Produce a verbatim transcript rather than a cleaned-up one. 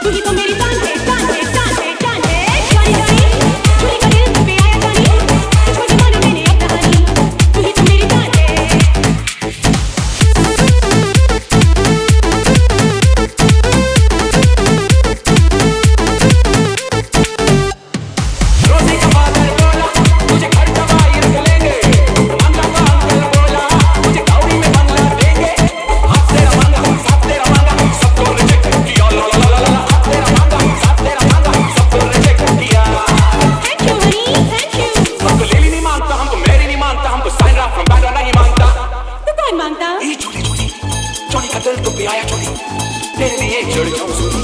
तू ही तो मेरी जान है, जान है, जान है, जान है। जानी जानी चोरी का दिल पे आया जानी, तुझको जमाने मैंने अब कहानी, तू ही तो मेरी जान है। रोजी का फादर बोला मुझे घर दवाई रख लेंगे, मंगा का अंकल बोला मुझे कौड़ी में बंगला देंगे। हाथ तेरा मांगा साथ तेरा मांगा सबको रिजेक्ट किया, ला ला ला ला हाथ तेरा मांगा साथ तेरा मांगा सबको रिजेक्ट किया। Thank you honey, thank you। हमको लेली नहीं मानता, हमको मेरी नहीं मानता, हमको साइन राफ फ्रॉम बैंड्रा नहीं मानता। तू कौन मांगता? ये चोरी चोरी चोरी का दिल तो पे आया चोरी, तेरे लिए चोरी चोरी